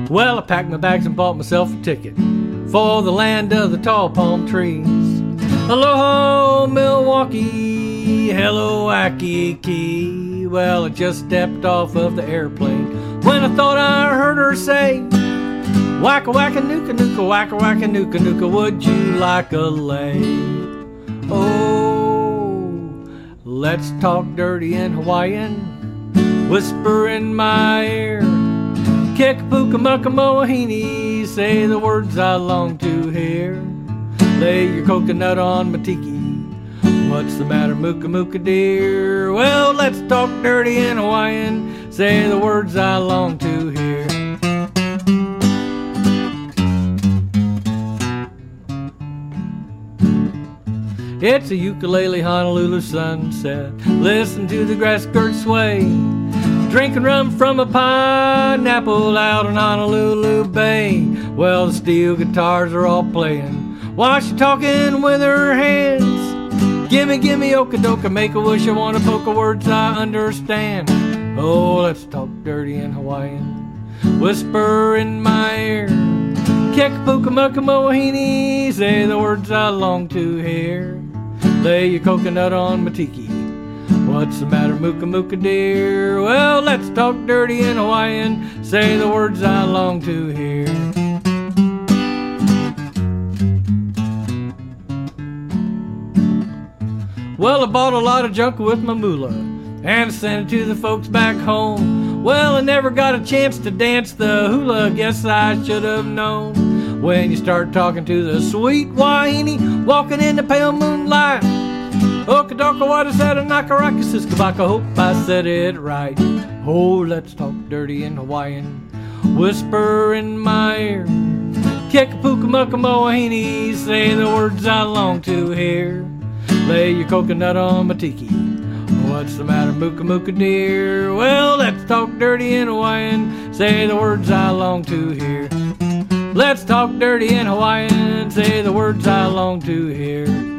Well, I packed my bags and bought myself a ticket for the land of the tall palm trees. Aloha, Milwaukee, hello, Waikiki. Well, I just stepped off of the airplane when I thought I heard her say, wacka wacka nuka nuka, wacka wacka nuka nuka, would you like a lay? Oh, let's talk dirty in Hawaiian, whisper in my ear. Kekapuka muka moahini, say the words I long to hear. Lay your coconut on my tiki, what's the matter, muka muka dear? Well, let's talk dirty in Hawaiian, say the words I long to hear. It's a ukulele Honolulu sunset, listen to the grass skirts sway, drinking rum from a pineapple out in Honolulu Bay. Well, the steel guitars are all playing while she's talking with her hands. Gimme, gimme, okadoka, make a wish, I want to poke words I understand. Oh, let's talk dirty in Hawaiian, whisper in my ear. Kekapuka muka moahini, say the words I long to hear. Lay your coconut on my tiki, what's the matter, muka muka dear? Well, let's talk dirty in Hawaiian, say the words I long to hear. Well, I bought a lot of junk with my moolah and sent it to the folks back home. Well, I never got a chance to dance the hula, guess I should have known. When you start talking to the sweet wahine, walking in the pale moonlight, okadoka, what is that, a nakaraka, siskabaka, hope I said it right. Oh, let's talk dirty in Hawaiian, whisper in my ear. Kekapuka muka moahini, say the words I long to hear. Lay your coconut on my tiki, what's the matter, muka muka dear? Well, let's talk dirty in Hawaiian, say the words I long to hear. Let's talk dirty in Hawaiian, say the words I long to hear.